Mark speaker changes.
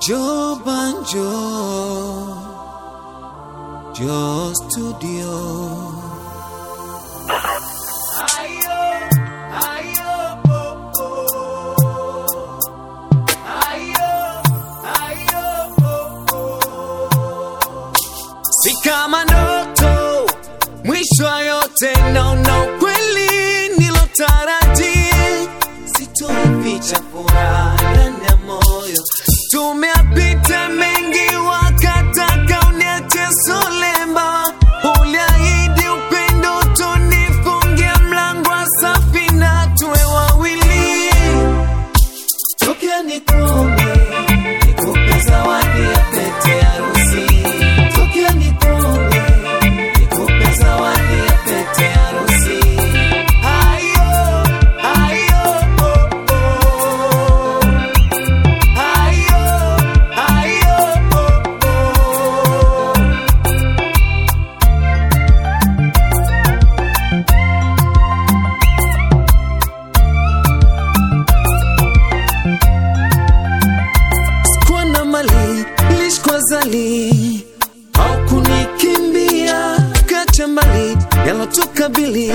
Speaker 1: Joe Banjo, Joe Studio. Si kama ndoto, mwisho yote naona kweli nilotarajia. Sitoificha furaha ndani ya moyo. Tumeyapita mengi wakataka uniache solemba. Uliahidi upendo tunifungia mlango wa safina tuwe wawili. Tokea nikuone, nikupe zawadi ya pete ya harusi. Tokea nikuone, nikupe zawadi ya pete ya harusi. Ayo, ayo, oh, oh. Ayo, ayo, oh, oh. Sikuwa na mali, nilishikwa zali. Haukunikimbia, kacha mbali, yalotukabili.